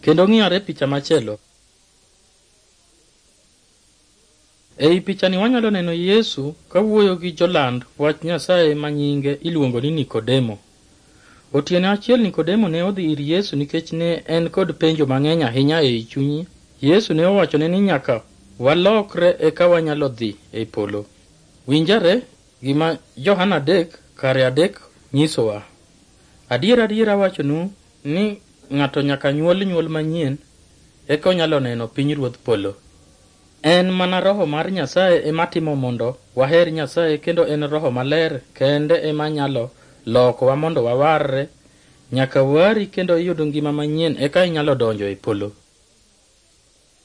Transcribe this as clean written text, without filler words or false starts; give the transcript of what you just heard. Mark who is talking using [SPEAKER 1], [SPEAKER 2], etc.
[SPEAKER 1] Kendo ng'iyore picha machielo. Ei picha ni wanyalo neno Yesu kawuoyo gi joland wach Nyasaye ma nyinge iluongo ni Nikodemo. Otieno achiel Nikodemo ne odhi ir Yesu nikech ne en kod penjo mang'eny ahinya ei chunye. Yesu ne owachone ni nyaka walokre eka wanyalo dhi e polo. Winjare gima Johana 3:3 nyisowa. Adiera wachonu ni ng'ato nyaka nyuol manyien eka onyalo neno pinyruodh polo. En mana roho mar Nyasaye ema timo mondo waher Nyasaye, kendo en roho maler kende ema nyalo lokowa mondo wawarre nyaka wari kendo iyud ngima manyien eka inyalo donjo e polo.